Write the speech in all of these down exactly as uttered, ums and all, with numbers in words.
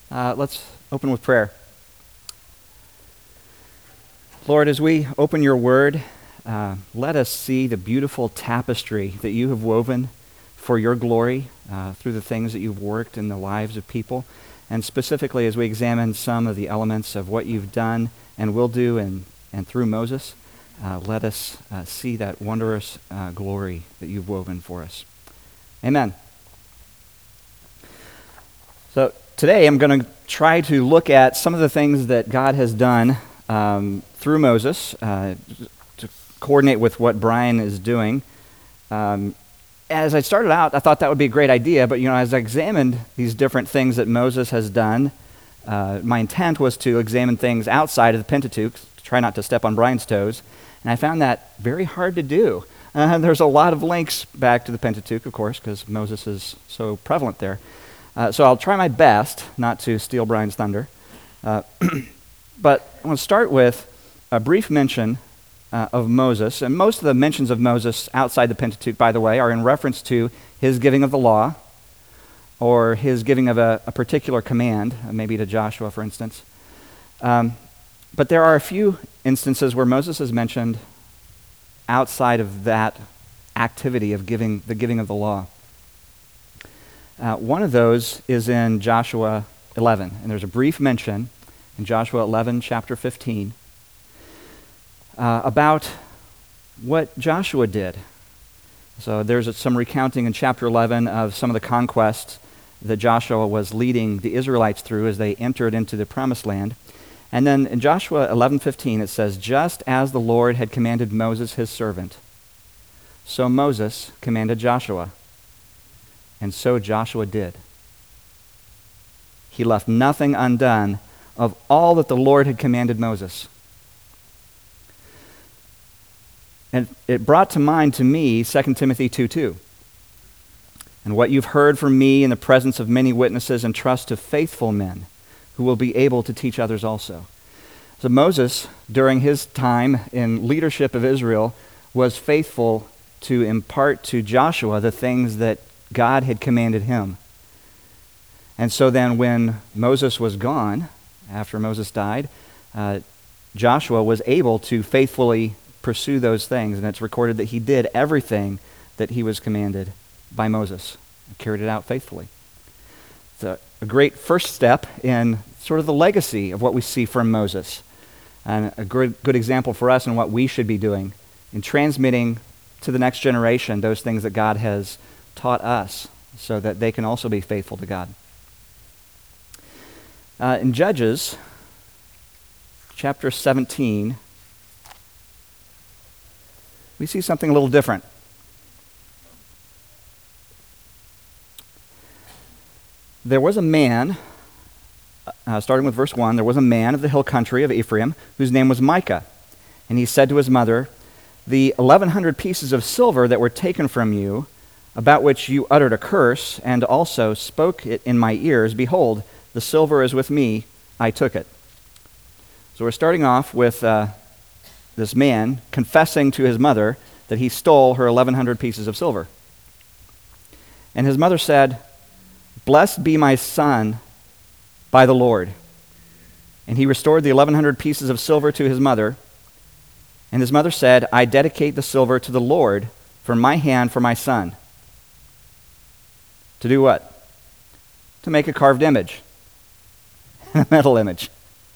Uh, let's open with prayer. Lord, as we open your word, uh, let us see the beautiful tapestry that you have woven for your glory uh, through the things that you've worked in the lives of people. And specifically, as we examine some of the elements of what you've done and will do and, and through Moses, uh, let us uh, see that wondrous uh, glory that you've woven for us. Amen. So today I'm going to try to look at some of the things that God has done um, through Moses uh, to coordinate with what Brian is doing. Um, as I started out, I thought that would be a great idea, but you know, as I examined these different things that Moses has done, uh, my intent was to examine things outside of the Pentateuch, to try not to step on Brian's toes, and I found that very hard to do. Uh, there's a lot of links back to the Pentateuch, of course, because Moses is so prevalent there. Uh, so I'll try my best not to steal Brian's thunder. Uh, but I want to start with a brief mention uh, of Moses. And most of the mentions of Moses outside the Pentateuch, by the way, are in reference to his giving of the law or his giving of a, a particular command, uh, maybe to Joshua, for instance. Um, but there are a few instances where Moses is mentioned outside of that activity of giving the giving of the law. Uh, one of those is in Joshua eleven, and there's a brief mention in Joshua eleven, chapter fifteen, uh, about what Joshua did. So there's a, some recounting in chapter eleven of some of the conquests that Joshua was leading the Israelites through as they entered into the promised land. And then in Joshua eleven fifteen, it says, "Just as the Lord had commanded Moses his servant, so Moses commanded Joshua. And so Joshua did. He left nothing undone of all that the Lord had commanded Moses." And it brought to mind to me Second Timothy two two. "And what you've heard from me in the presence of many witnesses, entrust to faithful men who will be able to teach others also." So Moses, during his time in leadership of Israel, was faithful to impart to Joshua the things that God had commanded him. And so then when Moses was gone, after Moses died, uh, Joshua was able to faithfully pursue those things, and it's recorded that he did everything that he was commanded by Moses and carried it out faithfully. It's a, a great first step in sort of the legacy of what we see from Moses, and a good, good example for us in what we should be doing in transmitting to the next generation those things that God has taught us so that they can also be faithful to God. Uh, in Judges, chapter seventeen, we see something a little different. There was a man, uh, starting with verse one, there was a man of the hill country of Ephraim whose name was Micah. And he said to his mother, "The eleven hundred pieces of silver that were taken from you, about which you uttered a curse, and also spoke it in my ears, behold, the silver is with me, I took it." So we're starting off with uh, this man confessing to his mother that he stole her eleven hundred pieces of silver. And his mother said, "Blessed be my son by the Lord." And he restored the eleven hundred pieces of silver to his mother. And his mother said, "I dedicate the silver to the Lord from my hand for my son." To do what? To make a carved image, a metal image.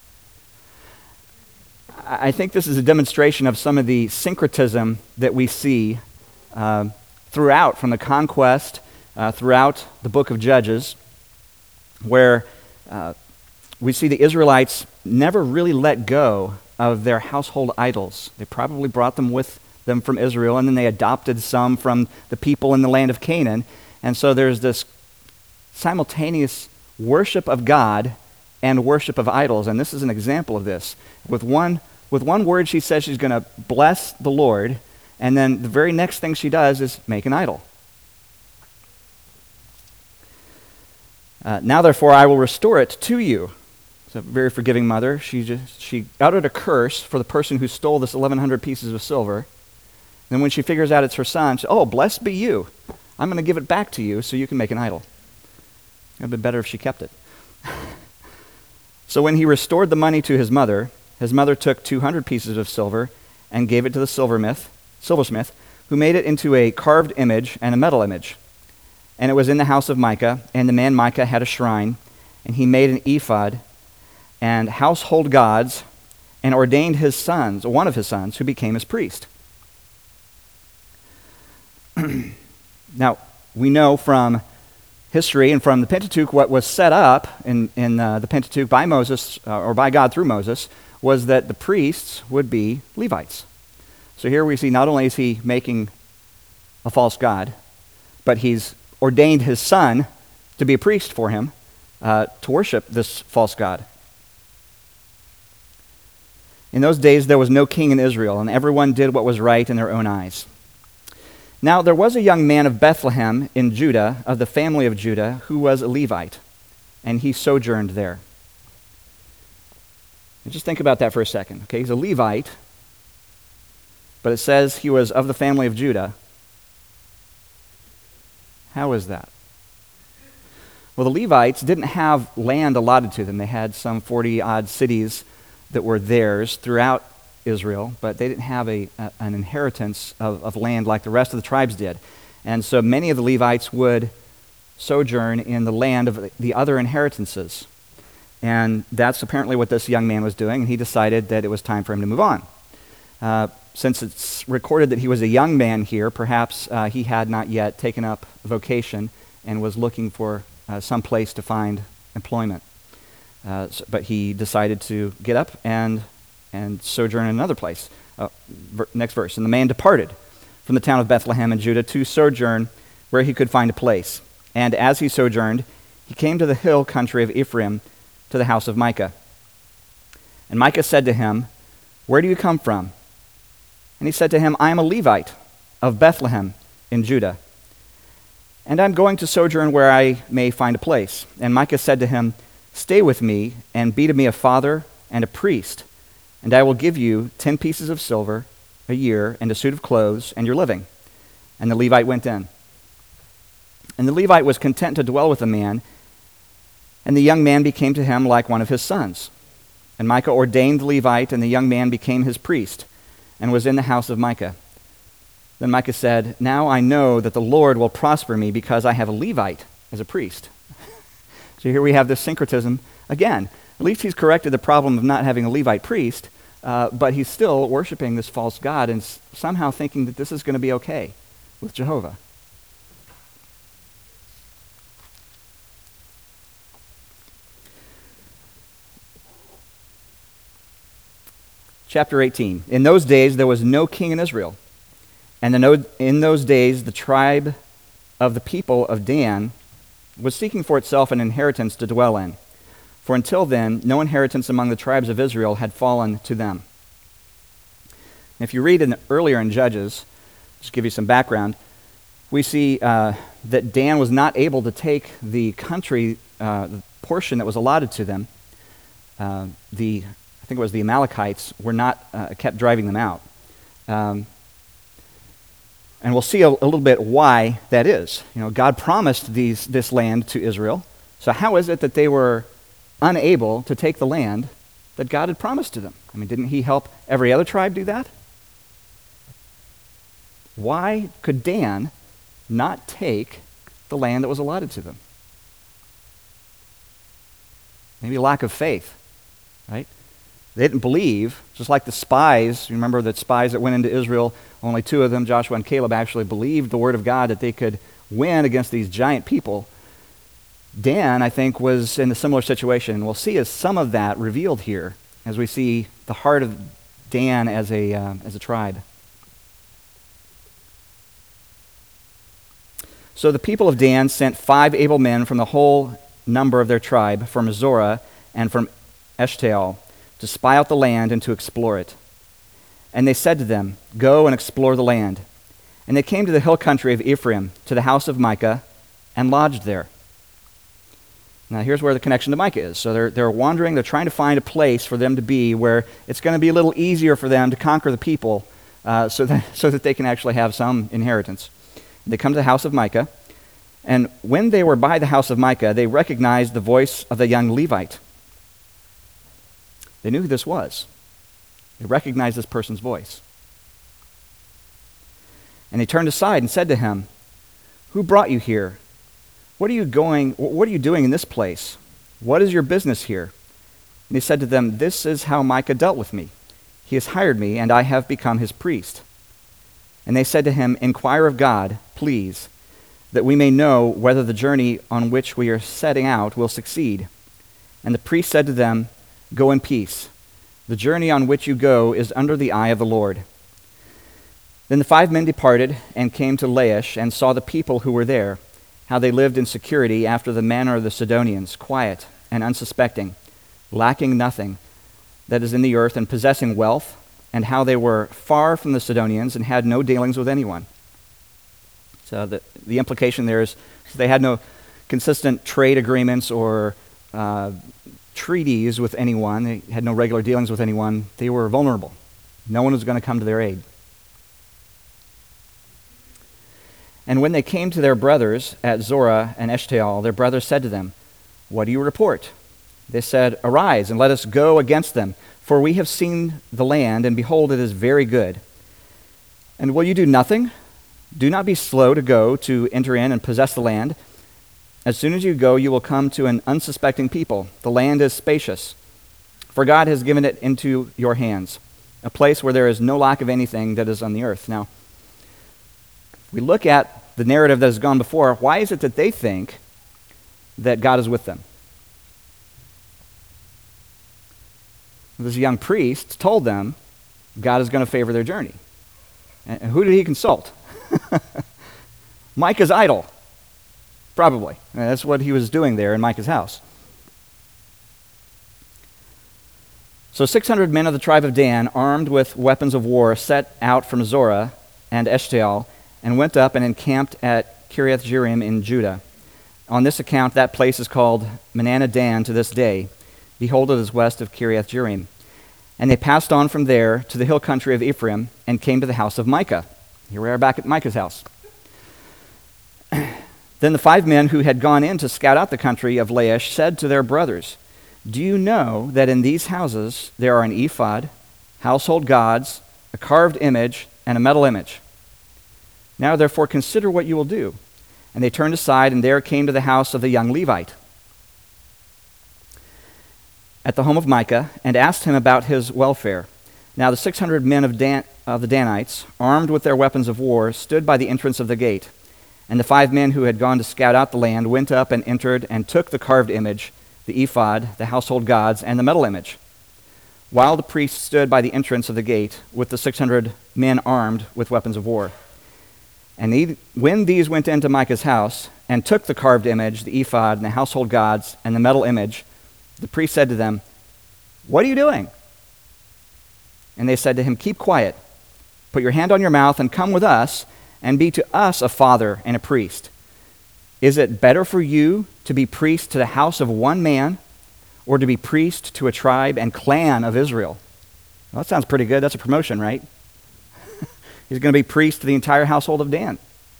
I think this is a demonstration of some of the syncretism that we see uh, throughout, from the conquest, uh, throughout the book of Judges, where uh, we see the Israelites never really let go of their household idols. They probably brought them with them from Israel, and then they adopted some from the people in the land of Canaan. And so there's this simultaneous worship of God and worship of idols. And this is an example of this. With one, with one word, she says she's going to bless the Lord, and then the very next thing she does is make an idol. Uh, "now, therefore, I will restore it to you." It's a very forgiving mother. She just, she uttered a curse for the person who stole this eleven hundred pieces of silver. Then when she figures out it's her son, she says, "Oh, blessed be you. I'm going to give it back to you so you can make an idol." It would have been better if she kept it. So when he restored the money to his mother, his mother took two hundred pieces of silver and gave it to the silversmith, silversmith, who made it into a carved image and a metal image. And it was in the house of Micah, and the man Micah had a shrine, and he made an ephod and household gods, and ordained his sons, one of his sons, who became his priest. Now, we know from history and from the Pentateuch what was set up in, in uh, the Pentateuch by Moses, uh, or by God through Moses, was that the priests would be Levites. So here we see not only is he making a false god, but he's ordained his son to be a priest for him, uh, to worship this false god. In those days there was no king in Israel, and everyone did what was right in their own eyes. Now there was a young man of Bethlehem in Judah, of the family of Judah, who was a Levite, and he sojourned there. And just think about that for a second. Okay, he's a Levite, but it says he was of the family of Judah. How is that? Well, the Levites didn't have land allotted to them. They had some forty-odd cities that were theirs throughout Israel, but they didn't have a, a an inheritance of, of land like the rest of the tribes did. And so many of the Levites would sojourn in the land of the other inheritances. And that's apparently what this young man was doing, and he decided that it was time for him to move on. Uh, since it's recorded that he was a young man here, perhaps uh, he had not yet taken up vocation and was looking for uh, some place to find employment. Uh, so, but he decided to get up and and sojourn in another place. Uh, ver- next verse. And the man departed from the town of Bethlehem in Judah to sojourn where he could find a place. And as he sojourned, he came to the hill country of Ephraim, to the house of Micah. And Micah said to him, "Where do you come from?" And he said to him, "I am a Levite of Bethlehem in Judah, and I'm going to sojourn where I may find a place." And Micah said to him, "Stay with me and be to me a father and a priest, and I will give you ten pieces of silver a year and a suit of clothes and your living." And the Levite went in. And the Levite was content to dwell with the man, and the young man became to him like one of his sons. And Micah ordained the Levite, and the young man became his priest, and was in the house of Micah. Then Micah said, "Now I know that the Lord will prosper me, because I have a Levite as a priest." So here we have this syncretism again. At least he's corrected the problem of not having a Levite priest, uh, but he's still worshiping this false god and s- somehow thinking that this is going to be okay with Jehovah. Chapter eighteen. In those days there was no king in Israel, and the no- in those days the tribe of the people of Dan was seeking for itself an inheritance to dwell in. For until then, no inheritance among the tribes of Israel had fallen to them. And if you read in, earlier in Judges, just to give you some background, we see uh, that Dan was not able to take the country, uh, the portion that was allotted to them. Uh, the I think it was the Amalekites were not uh, kept driving them out. Um, and we'll see a, a little bit why that is. You know, God promised these this land to Israel. So how is it that they were unable to take the land that God had promised to them? I mean, didn't he help every other tribe do that? Why could Dan not take the land that was allotted to them? Maybe lack of faith, right? They didn't believe, just like the spies. You remember the spies that went into Israel, only two of them, Joshua and Caleb, actually believed the word of God that they could win against these giant people. Dan, I think, was in a similar situation. And we'll see as some of that revealed here as we see the heart of Dan as a, uh, as a tribe. So the people of Dan sent five able men from the whole number of their tribe, from Zorah and from Eshtaol, to spy out the land and to explore it. And they said to them, "Go and explore the land." And they came to the hill country of Ephraim, to the house of Micah, and lodged there. Now here's where the connection to Micah is. So they're, they're wandering, they're trying to find a place for them to be where it's going to be a little easier for them to conquer the people uh, so, that, so that they can actually have some inheritance. They come to the house of Micah, and when they were by the house of Micah, they recognized the voice of the young Levite. They knew who this was. They recognized this person's voice. And they turned aside and said to him, "Who brought you here? What are you going, what are you doing in this place? What is your business here?" And he said to them, "This is how Micah dealt with me. He has hired me, and I have become his priest." And they said to him, "Inquire of God, please, that we may know whether the journey on which we are setting out will succeed." And the priest said to them, "Go in peace. The journey on which you go is under the eye of the Lord." Then the five men departed and came to Laish and saw the people who were there, how they lived in security after the manner of the Sidonians, quiet and unsuspecting, lacking nothing that is in the earth and possessing wealth, and how they were far from the Sidonians and had no dealings with anyone. So the, the implication there is they had no consistent trade agreements or uh, treaties with anyone. They had no regular dealings with anyone. They were vulnerable. No one was going to come to their aid. And when they came to their brothers at Zorah and Eshtaol, their brothers said to them, "What do you report?" They said, "Arise, and let us go against them, for we have seen the land, and behold, it is very good. And will you do nothing? Do not be slow to go to enter in and possess the land. As soon as you go, you will come to an unsuspecting people. The land is spacious, for God has given it into your hands, a place where there is no lack of anything that is on the earth." Now, we look at the narrative that has gone before. Why is it that they think that God is with them? This young priest told them God is going to favor their journey. And who did he consult? Micah's idol, probably. And that's what he was doing there in Micah's house. So six hundred men of the tribe of Dan, armed with weapons of war, set out from Zorah and Eshtaol, and went up and encamped at Kiriath Jearim in Judah. On this account, that place is called Mananah Dan to this day. Behold, it is west of Kiriath Jearim. And they passed on from there to the hill country of Ephraim and came to the house of Micah. Here we are back at Micah's house. Then the five men who had gone in to scout out the country of Laish said to their brothers, "Do you know that in these houses there are an ephod, household gods, a carved image, and a metal image? Now therefore consider what you will do." And they turned aside, and there came to the house of the young Levite at the home of Micah, and asked him about his welfare. Now the six hundred men of, Dan, of the Danites, armed with their weapons of war, stood by the entrance of the gate. And the five men who had gone to scout out the land went up and entered and took the carved image, the ephod, the household gods, and the metal image, while the priest stood by the entrance of the gate with the six hundred men armed with weapons of war. And he, when these went into Micah's house and took the carved image, the ephod, and the household gods, and the metal image, the priest said to them, "What are you doing?" And they said to him, "Keep quiet. Put your hand on your mouth and come with us and be to us a father and a priest. Is it better for you to be priest to the house of one man or to be priest to a tribe and clan of Israel?" Well, that sounds pretty good. That's a promotion, right? He's going to be priest to the entire household of Dan.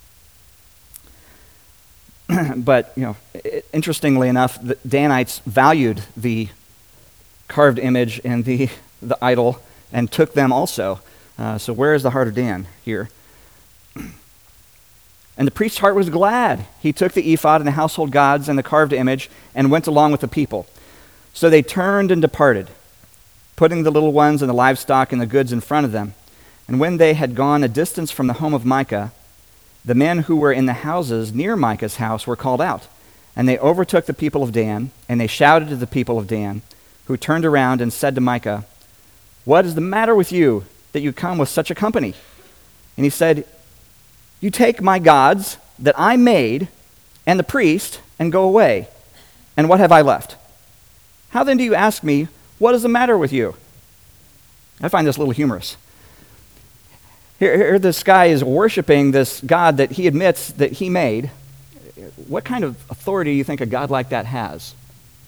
But, you know, interestingly enough, the Danites valued the carved image and the, the idol and took them also. Uh, so where is the heart of Dan here? And the priest's heart was glad. He took the ephod and the household gods and the carved image and went along with the people. So they turned and departed, putting the little ones and the livestock and the goods in front of them. And when they had gone a distance from the home of Micah, the men who were in the houses near Micah's house were called out. And they overtook the people of Dan, and they shouted to the people of Dan, who turned around and said to Micah, "What is the matter with you that you come with such a company?" And he said, "You take my gods that I made and the priest and go away. And what have I left? How then do you ask me, what is the matter with you?" I find this a little humorous. Here, here this guy is worshiping this God that he admits that he made. What kind of authority do you think a God like that has?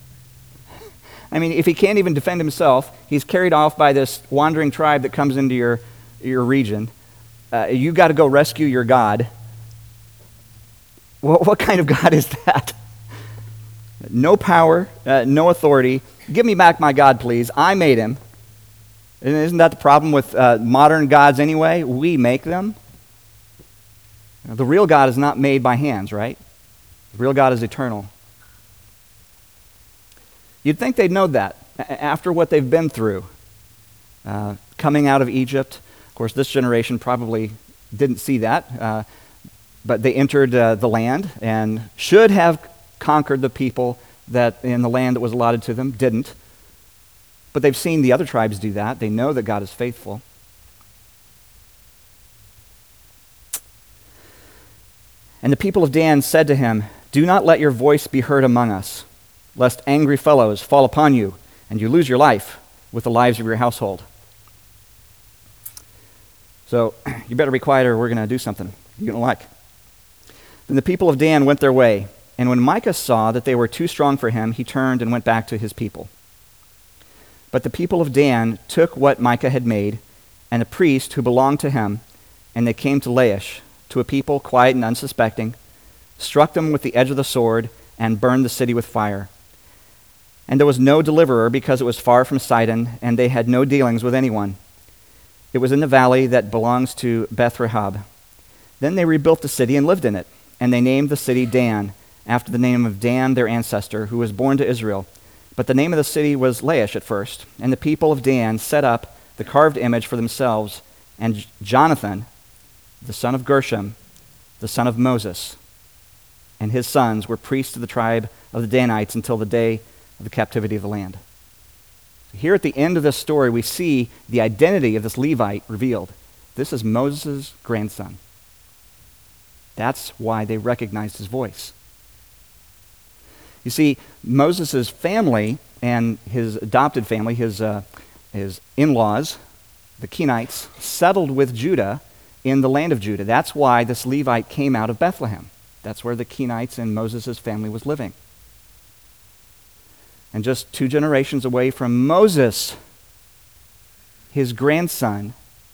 I mean, if he can't even defend himself, he's carried off by this wandering tribe that comes into your, your region. Uh, you got to go rescue your God. Well, what kind of God is that? No power, uh, no authority. Give me back my God, please. I made him. And isn't that the problem with uh, modern gods anyway? We make them. The real God is not made by hands, right? The real God is eternal. You'd think they'd know that after what they've been through. Uh, coming out of Egypt. Of course, this generation probably didn't see that, uh, but they entered uh, the land and should have conquered the people that in the land that was allotted to them, didn't. But they've seen the other tribes do that. They know that God is faithful. And the people of Dan said to him, "Do not let your voice be heard among us, lest angry fellows fall upon you, and you lose your life with the lives of your household." So, you better be quiet or we're going to do something you don't like. Then the people of Dan went their way, and when Micah saw that they were too strong for him, he turned and went back to his people. But the people of Dan took what Micah had made, and a priest who belonged to him, and they came to Laish, to a people quiet and unsuspecting, struck them with the edge of the sword, and burned the city with fire. And there was no deliverer because it was far from Sidon, and they had no dealings with anyone. It was in the valley that belongs to Beth Rahab. Then they rebuilt the city and lived in it, and they named the city Dan, after the name of Dan, their ancestor, who was born to Israel. But the name of the city was Laish at first, and the people of Dan set up the carved image for themselves, and Jonathan, the son of Gershom, the son of Moses, and his sons were priests to the tribe of the Danites until the day of the captivity of the land. Here at the end of this story, we see the identity of this Levite revealed. This is Moses' grandson. That's why they recognized his voice. You see, Moses' family and his adopted family, his, uh, his in-laws, the Kenites, settled with Judah in the land of Judah. That's why this Levite came out of Bethlehem. That's where the Kenites and Moses' family was living. And just two generations away from Moses, his grandson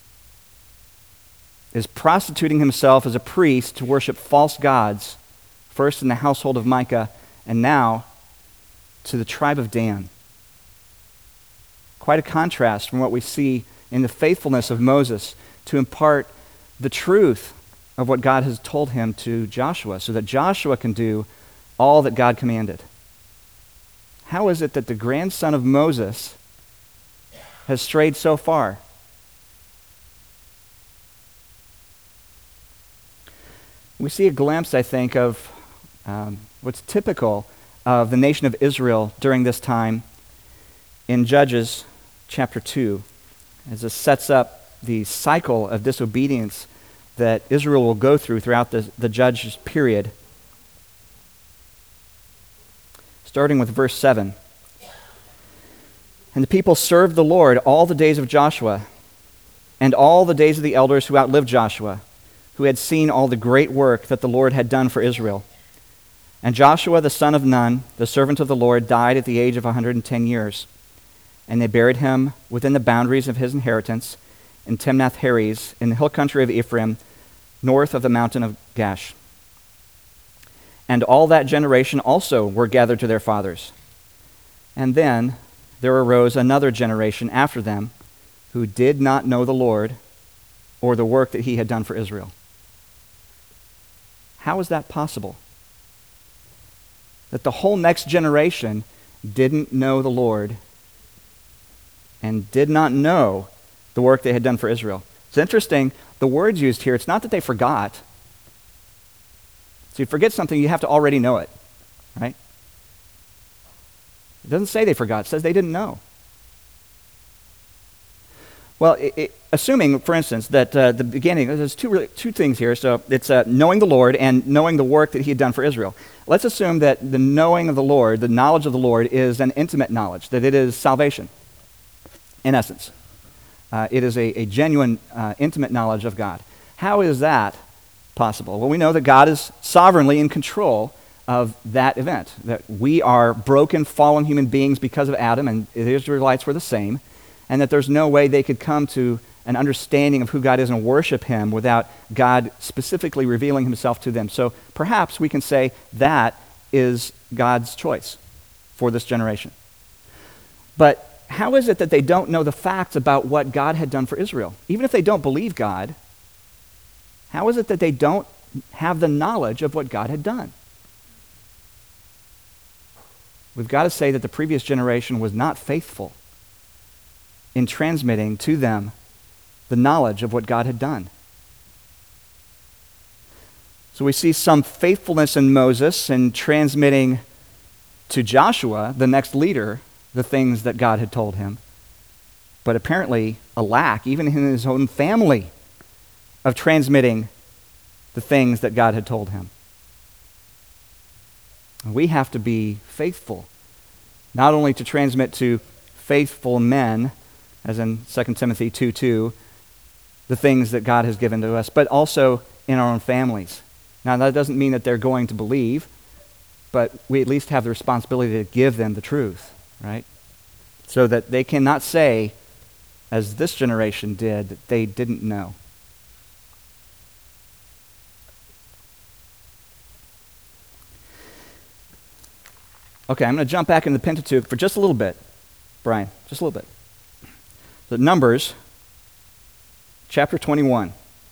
is prostituting himself as a priest to worship false gods, first in the household of Micah, and now to the tribe of Dan. Quite a contrast from what we see in the faithfulness of Moses to impart the truth of what God has told him to Joshua, so that Joshua can do all that God commanded. How is it that the grandson of Moses has strayed so far? We see a glimpse, I think, of um, what's typical of the nation of Israel during this time in Judges chapter two, as this sets up the cycle of disobedience that Israel will go through throughout the, the Judges period. Starting with verse seven. And the people served the Lord all the days of Joshua, and all the days of the elders who outlived Joshua, who had seen all the great work that the Lord had done for Israel. And Joshua the son of Nun, the servant of the Lord, died at the age of one hundred ten years. And they buried him within the boundaries of his inheritance in Timnath-Heres, in the hill country of Ephraim, north of the mountain of Gash. And all that generation also were gathered to their fathers. And then there arose another generation after them who did not know the Lord or the work that he had done for Israel. How is that possible? That the whole next generation didn't know the Lord and did not know the work they had done for Israel. It's interesting, the words used here, it's not that they forgot. So you forget something, you have to already know it, right? It doesn't say they forgot, it says they didn't know. Well, it, it, assuming, for instance, that uh, the beginning, there's two, two things here. So it's uh, knowing the Lord and knowing the work that he had done for Israel. Let's assume that the knowing of the Lord, the knowledge of the Lord, is an intimate knowledge, that it is salvation, in essence. Uh, it is a, a genuine, uh, intimate knowledge of God. How is that possible? Well, we know that God is sovereignly in control of that event, that we are broken, fallen human beings because of Adam, and the Israelites were the same, and that there's no way they could come to an understanding of who God is and worship him without God specifically revealing himself to them. So perhaps we can say that is God's choice for this generation. But how is it that they don't know the facts about what God had done for Israel? Even if they don't believe God, how is it that they don't have the knowledge of what God had done? We've got to say that the previous generation was not faithful in transmitting to them the knowledge of what God had done. So we see some faithfulness in Moses in transmitting to Joshua, the next leader, the things that God had told him. But apparently a lack, even in his own family, of transmitting the things that God had told him. We have to be faithful, not only to transmit to faithful men, as in Second Timothy two two, the things that God has given to us, but also in our own families. Now, that doesn't mean that they're going to believe, but we at least have the responsibility to give them the truth, right? So that they cannot say, as this generation did, that they didn't know. Okay, I'm going to jump back into the Pentateuch for just a little bit, Brian, just a little bit. So Numbers, chapter twenty-one.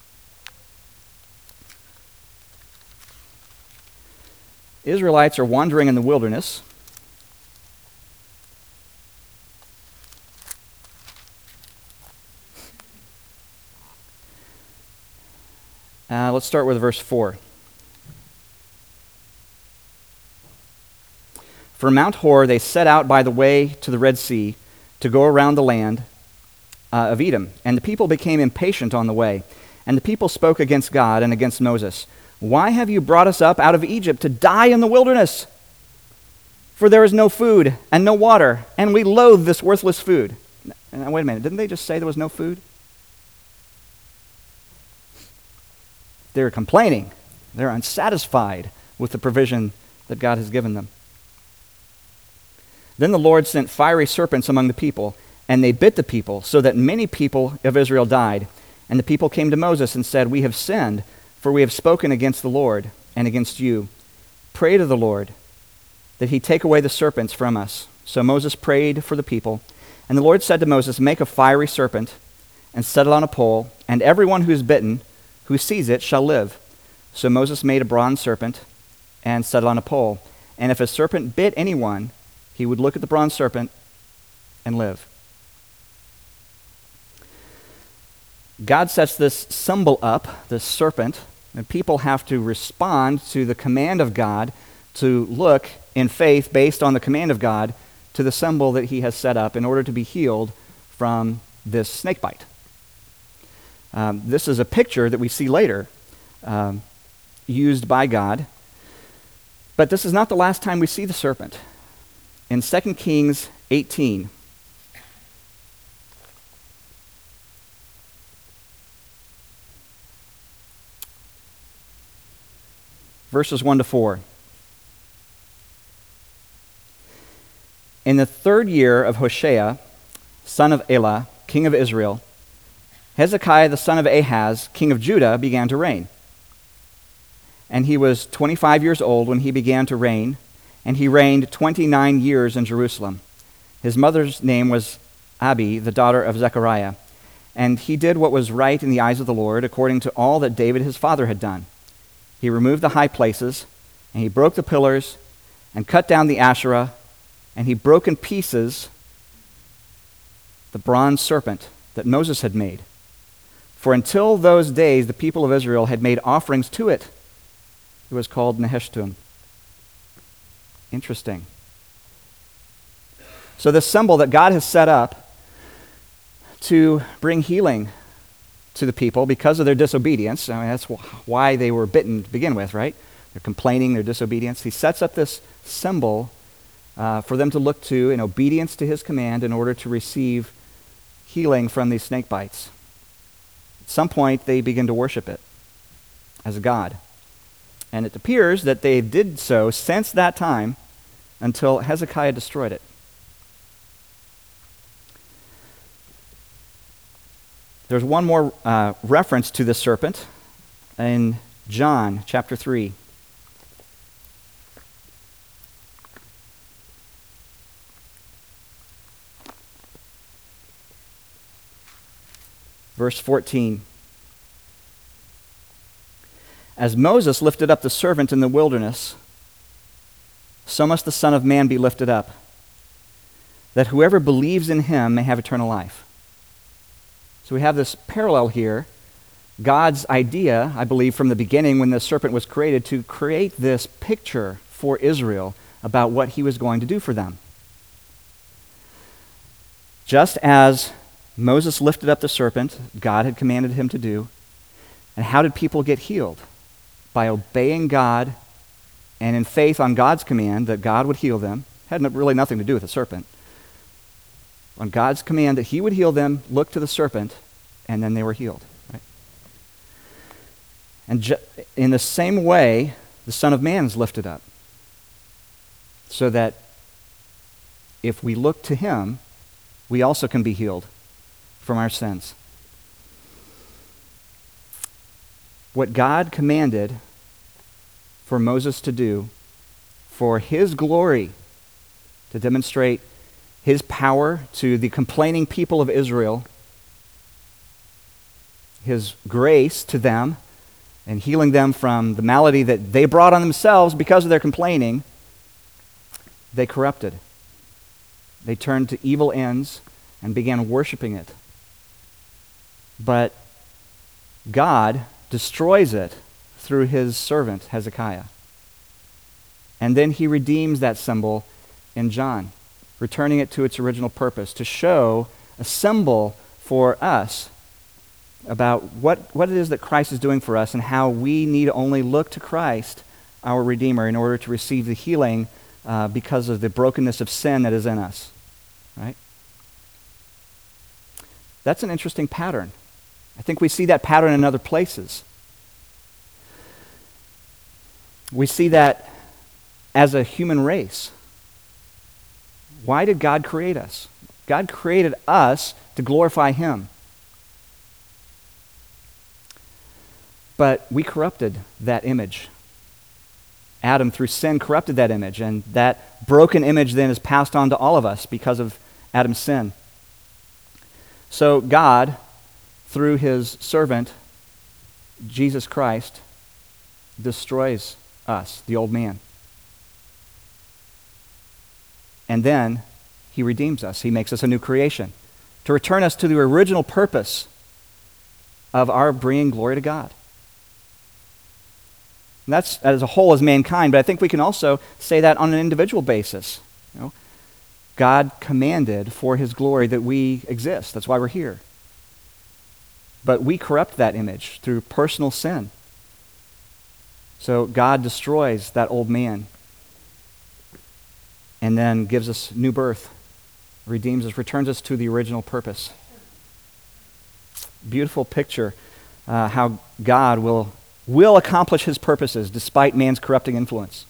Israelites are wandering in the wilderness. Uh, let's start with verse four. From Mount Hor, they set out by the way to the Red Sea to go around the land uh, of Edom. And the people became impatient on the way. And the people spoke against God and against Moses. Why have you brought us up out of Egypt to die in the wilderness? For there is no food and no water, and we loathe this worthless food. Now, wait a minute, didn't they just say there was no food? They're complaining. They're unsatisfied with the provision that God has given them. Then the Lord sent fiery serpents among the people, and they bit the people, so that many people of Israel died. And the people came to Moses and said, We have sinned, for we have spoken against the Lord and against you. Pray to the Lord that he take away the serpents from us. So Moses prayed for the people. And the Lord said to Moses, Make a fiery serpent and set it on a pole, and everyone who is bitten, who sees it, shall live. So Moses made a bronze serpent and set it on a pole. And if a serpent bit anyone, he would look at the bronze serpent and live. God sets this symbol up, this serpent, and people have to respond to the command of God to look in faith based on the command of God to the symbol that he has set up in order to be healed from this snake bite. Um, this is a picture that we see later um, used by God. But this is not the last time we see the serpent. In Second Kings eighteen, verses one to four. In the third year of Hoshea, son of Elah, king of Israel, Hezekiah the son of Ahaz, king of Judah, began to reign. And he was twenty-five years old when he began to reign, and he reigned twenty-nine years in Jerusalem. His mother's name was Abi, the daughter of Zechariah. And he did what was right in the eyes of the Lord, according to all that David his father had done. He removed the high places, and he broke the pillars, and cut down the Asherah, and he broke in pieces the bronze serpent that Moses had made. For until those days, the people of Israel had made offerings to it. It was called Nehushtan. Interesting. So this symbol that God has set up to bring healing to the people because of their disobedience, I mean, that's why they were bitten to begin with, right? They're complaining, their disobedience. He sets up this symbol uh, for them to look to in obedience to his command in order to receive healing from these snake bites. At some point, they begin to worship it as a god. And it appears that they did so since that time until Hezekiah destroyed it. There's one more uh, reference to the serpent in John chapter three. Verse fourteen. As Moses lifted up the serpent in the wilderness, so must the Son of Man be lifted up, that whoever believes in him may have eternal life. So we have this parallel here. God's idea, I believe, from the beginning when the serpent was created, to create this picture for Israel about what he was going to do for them. Just as Moses lifted up the serpent, God had commanded him to do, and how did people get healed? By obeying God and in faith on God's command that God would heal them. Had really nothing to do with the serpent. On God's command that he would heal them, look to the serpent, and then they were healed. Right? And ju- in the same way, the Son of Man is lifted up, so that if we look to him, we also can be healed from our sins. What God commanded for Moses to do, for his glory, to demonstrate his power to the complaining people of Israel, his grace to them, and healing them from the malady that they brought on themselves because of their complaining, they corrupted. They turned to evil ends and began worshiping it. But God destroys it through his servant, Hezekiah. And then he redeems that symbol in John, returning it to its original purpose, to show a symbol for us about what, what it is that Christ is doing for us and how we need only look to Christ, our Redeemer, in order to receive the healing uh, because of the brokenness of sin that is in us. Right? That's an interesting pattern. I think we see that pattern in other places. We see that as a human race. Why did God create us? God created us to glorify him. But we corrupted that image. Adam, through sin, corrupted that image, and that broken image then is passed on to all of us because of Adam's sin. So God, through his servant, Jesus Christ, destroys us, the old man. And then he redeems us. He makes us a new creation to return us to the original purpose of our bringing glory to God. And that's as a whole as mankind, but I think we can also say that on an individual basis. You know, God commanded for his glory that we exist. That's why we're here. But we corrupt that image through personal sin. So God destroys that old man and then gives us new birth, redeems us, returns us to the original purpose. Beautiful picture, uh, how God will, will accomplish his purposes despite man's corrupting influence.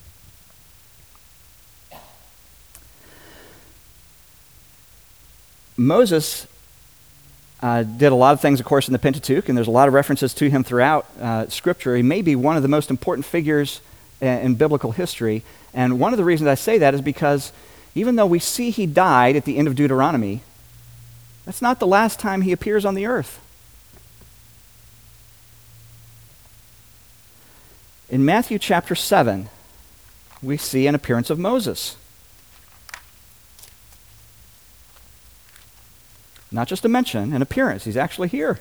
Moses uh, did a lot of things, of course, in the Pentateuch, and there's a lot of references to him throughout uh, Scripture. He may be one of the most important figures in, in biblical history, and one of the reasons I say that is because even though we see he died at the end of Deuteronomy, that's not the last time he appears on the earth. In Matthew chapter seven, we see an appearance of Moses. Not just a mention, an appearance. He's actually here.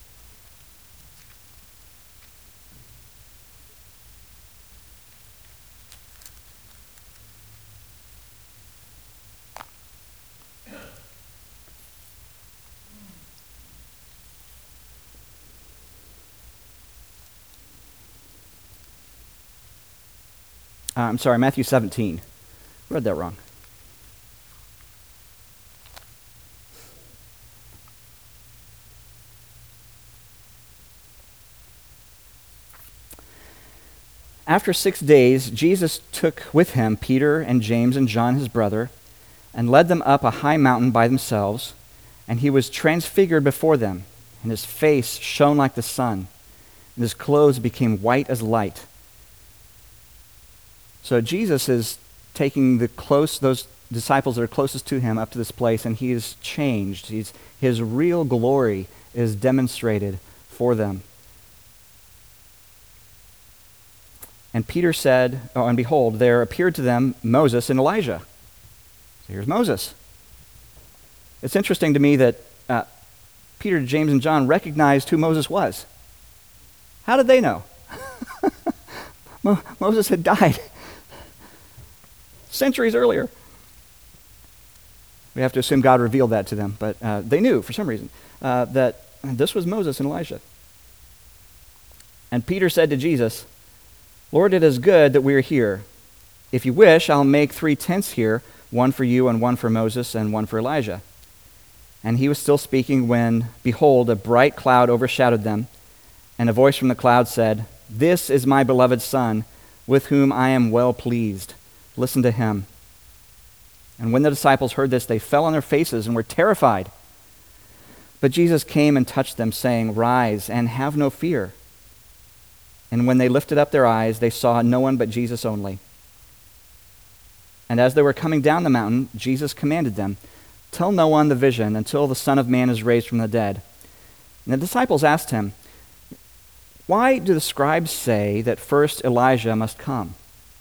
Uh, I'm sorry, Matthew seventeen. I read that wrong. After six days, Jesus took with him Peter and James and John his brother, and led them up a high mountain by themselves, and he was transfigured before them, and his face shone like the sun, and his clothes became white as light. So Jesus is taking the close those disciples that are closest to him up to this place, and he is changed. He's, his real glory is demonstrated for them. And Peter said, oh, and behold, there appeared to them Moses and Elijah. So here's Moses. It's interesting to me that uh, Peter, James, and John recognized who Moses was. How did they know? Mo- Moses had died centuries earlier. We have to assume God revealed that to them, but uh, they knew for some reason uh, that this was Moses and Elijah. And Peter said to Jesus, Lord, it is good that we are here. If you wish, I'll make three tents here, one for you and one for Moses and one for Elijah. And he was still speaking when, behold, a bright cloud overshadowed them, and a voice from the cloud said, This is my beloved Son, with whom I am well pleased. Listen to him. And when the disciples heard this, they fell on their faces and were terrified. But Jesus came and touched them, saying, Rise and have no fear. And when they lifted up their eyes, they saw no one but Jesus only. And as they were coming down the mountain, Jesus commanded them, Tell no one the vision until the Son of Man is raised from the dead. And the disciples asked him, Why do the scribes say that first Elijah must come?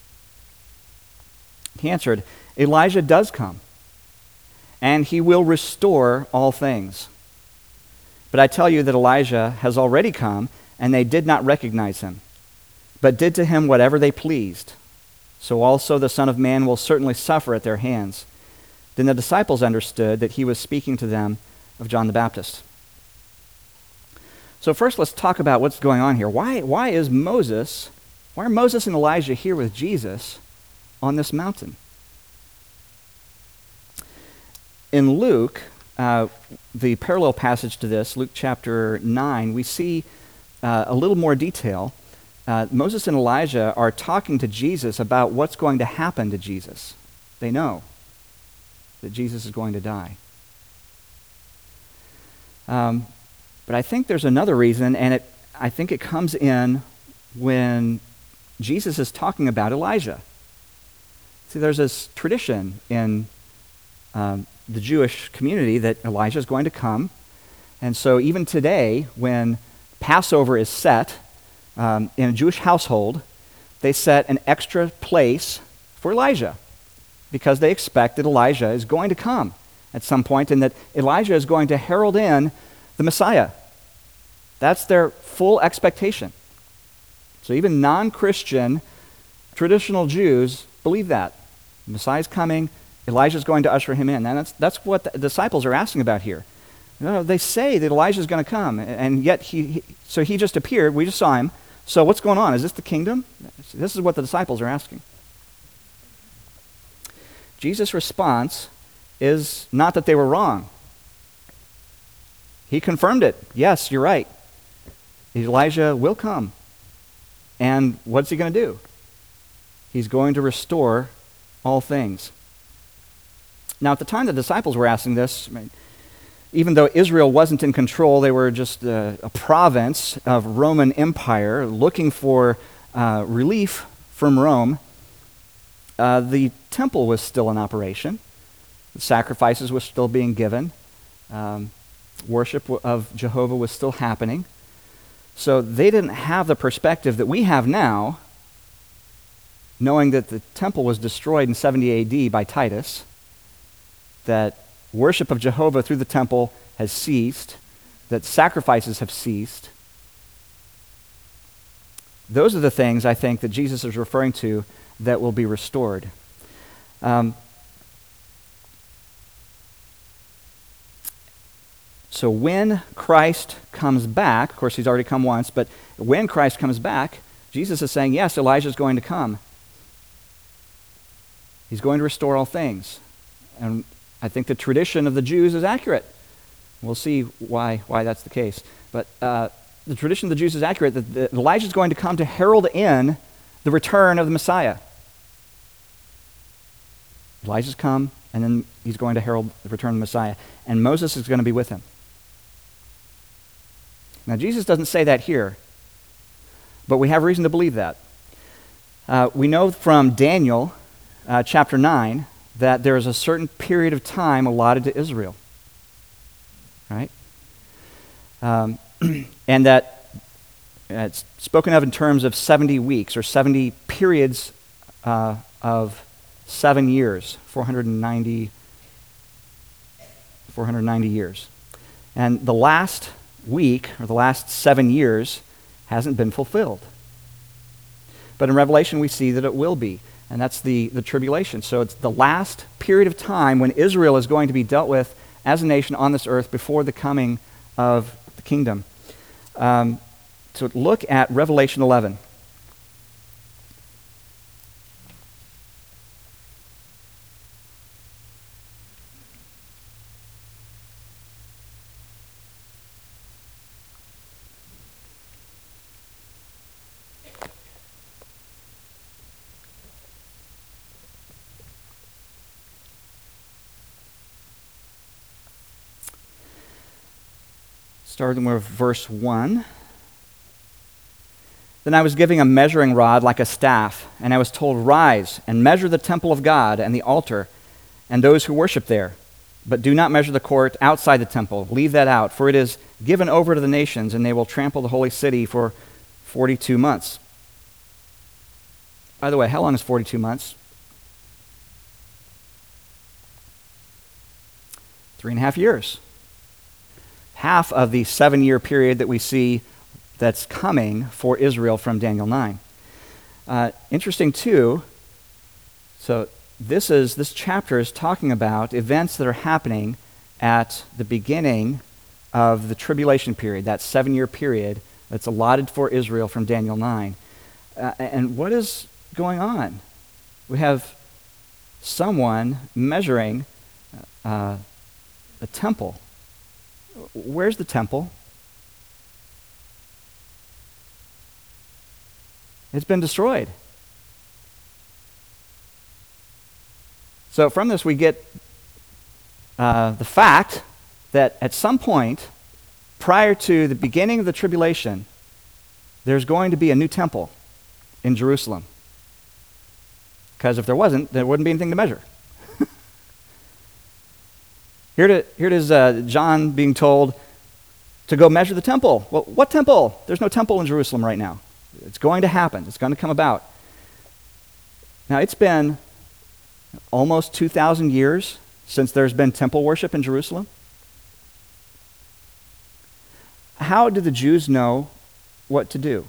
He answered, Elijah does come, and he will restore all things. But I tell you that Elijah has already come, and they did not recognize him, but did to him whatever they pleased. So also the Son of Man will certainly suffer at their hands. Then the disciples understood that he was speaking to them of John the Baptist. So first let's talk about what's going on here. Why, why is Moses, why are Moses and Elijah here with Jesus on this mountain? In Luke, uh, the parallel passage to this, Luke chapter nine, we see uh, a little more detail. Uh, Moses and Elijah are talking to Jesus about what's going to happen to Jesus. They know that Jesus is going to die. Um, but I think there's another reason, and it, I think it comes in when Jesus is talking about Elijah. See, there's this tradition in um, the Jewish community that Elijah is going to come. And so even today, when Passover is set um, in a Jewish household, they set an extra place for Elijah because they expect that Elijah is going to come at some point and that Elijah is going to herald in the Messiah. That's their full expectation. So even non-Christian traditional Jews believe that. The Messiah is coming, Elijah is going to usher him in. And that's, that's what the disciples are asking about here. You know, they say that Elijah is going to come, and yet he, he, so he just appeared, we just saw him. So what's going on? Is this the kingdom? This is what the disciples are asking. Jesus' response is not that they were wrong. He confirmed it. Yes, you're right. Elijah will come. And what's he going to do? He's going to restore all things. Now, at the time the disciples were asking this, I mean, even though Israel wasn't in control, they were just a, a province of Roman Empire looking for uh, relief from Rome. Uh, the temple was still in operation. The sacrifices were still being given. Um, worship of Jehovah was still happening. So they didn't have the perspective that we have now, knowing that the temple was destroyed in seventy A D by Titus, that worship of Jehovah through the temple has ceased, that sacrifices have ceased. Those are the things, I think, that Jesus is referring to that will be restored. Um, so when Christ comes back, of course he's already come once, but when Christ comes back, Jesus is saying, yes, Elijah is going to come. He's going to restore all things. And I think the tradition of the Jews is accurate. We'll see why, why that's the case. But uh, the tradition of the Jews is accurate that, that Elijah is going to come to herald in the return of the Messiah. Elijah's come, and then he's going to herald the return of the Messiah. And Moses is going to be with him. Now, Jesus doesn't say that here, but we have reason to believe that. Uh, we know from Daniel uh, chapter nine that there is a certain period of time allotted to Israel. Right? Um, and that uh, it's spoken of in terms of seventy weeks or seventy periods uh, of seven years, four hundred ninety, four hundred ninety years. And the last week, or the last seven years, hasn't been fulfilled. But in Revelation, we see that it will be, and that's the, the tribulation. So it's the last period of time when Israel is going to be dealt with as a nation on this earth before the coming of the kingdom. Um, so look at Revelation eleven. Starting with verse one. Then I was given a measuring rod like a staff, and I was told, "Rise and measure the temple of God and the altar and those who worship there. But do not measure the court outside the temple. Leave that out, for it is given over to the nations, and they will trample the holy city for forty-two months." By the way, how long is forty-two months? Three and a half years. Half of the seven-year period that we see that's coming for Israel from Daniel nine. Uh, interesting, too, so this is this chapter is talking about events that are happening at the beginning of the tribulation period, that seven-year period that's allotted for Israel from Daniel nine. Uh, and what is going on? We have someone measuring uh, a temple. Where's the temple? It's been destroyed. So from this we get uh, the fact that at some point, prior to the beginning of the tribulation, there's going to be a new temple in Jerusalem. Because if there wasn't, there wouldn't be anything to measure. Here, to, here it is, uh, John being told to go measure the temple. Well, what temple? There's no temple in Jerusalem right now. It's going to happen. It's going to come about. Now, it's been almost two thousand years since there's been temple worship in Jerusalem. How do the Jews know what to do?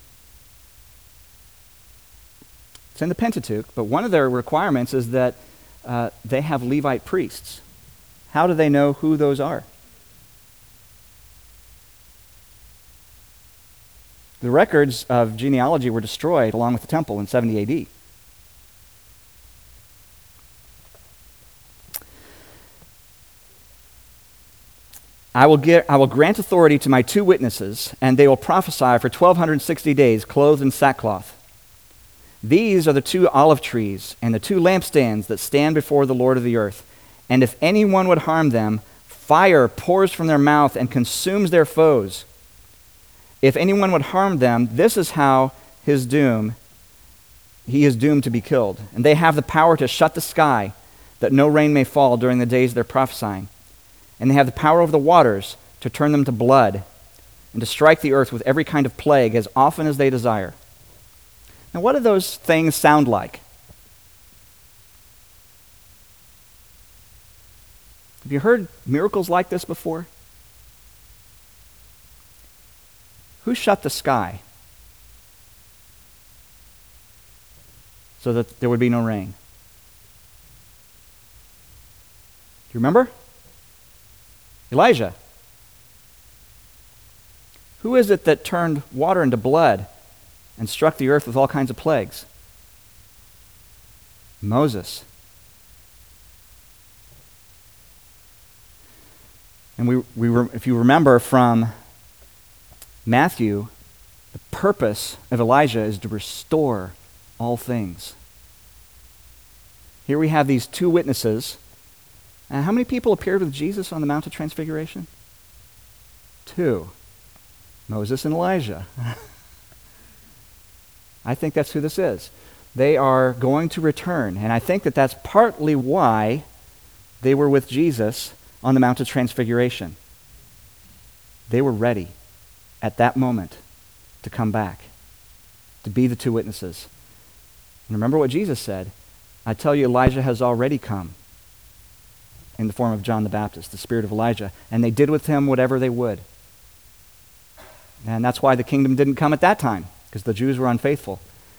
It's in the Pentateuch, but one of their requirements is that uh, they have Levite priests. How do they know who those are? The records of genealogy were destroyed along with the temple in seventy A D. I will, get, I will grant authority to my two witnesses, and they will prophesy for twelve sixty days, clothed in sackcloth. These are the two olive trees and the two lampstands that stand before the Lord of the earth. And if anyone would harm them, fire pours from their mouth and consumes their foes. If anyone would harm them, this is how his doom, he is doomed to be killed. And they have the power to shut the sky, that no rain may fall during the days of their prophesying. And they have the power over the waters to turn them to blood, and to strike the earth with every kind of plague as often as they desire. Now, what do those things sound like? Have you heard miracles like this before? Who shut the sky so that there would be no rain? Do you remember? Elijah. Who is it that turned water into blood and struck the earth with all kinds of plagues? Moses. And we, we re, if you remember from Matthew, the purpose of Elijah is to restore all things. Here we have these two witnesses. And how many people appeared with Jesus on the Mount of Transfiguration? Two. Moses and Elijah. I think that's who this is. They are going to return. And I think that that's partly why they were with Jesus on the Mount of Transfiguration. they were ready at that moment to come back, to be the two witnesses. And remember what Jesus said, I tell you, Elijah has already come in the form of John the Baptist, the spirit of Elijah, and they did with him whatever they would. And that's why the kingdom didn't come at that time, because the Jews were unfaithful.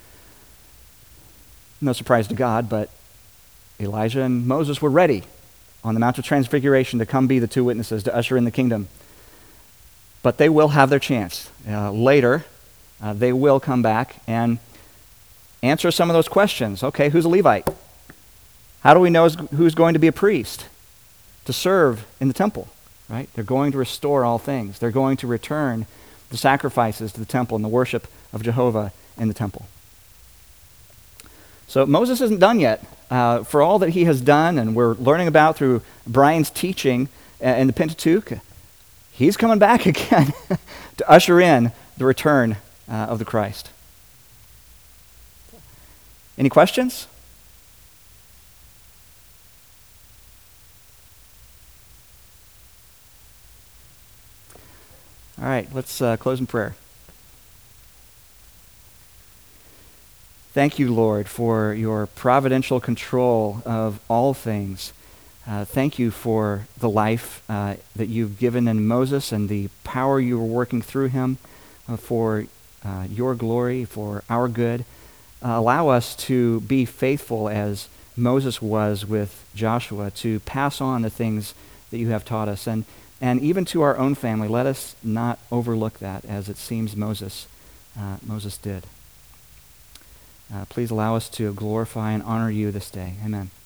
No surprise to God, but Elijah and Moses were ready on the Mount of Transfiguration to come be the two witnesses, to usher in the kingdom. But they will have their chance. Uh, later, uh, they will come back and answer some of those questions. Okay, who's a Levite? How do we know who's going to be a priest to serve in the temple? Right? They're going to restore all things. They're going to return the sacrifices to the temple and the worship of Jehovah in the temple. So Moses isn't done yet. Uh, for all that he has done and we're learning about through Brian's teaching uh, in the Pentateuch, he's coming back again to usher in the return uh, of the Christ. Any questions? All right, let's uh, close in prayer. Thank you, Lord, for your providential control of all things. Uh, thank you for the life uh, that you've given in Moses and the power you were working through him uh, for uh, your glory, for our good. Uh, allow us to be faithful as Moses was with Joshua, to pass on the things that you have taught us. And, and even to our own family, let us not overlook that as it seems Moses, uh, Moses did. Uh, please allow us to glorify and honor you this day. Amen.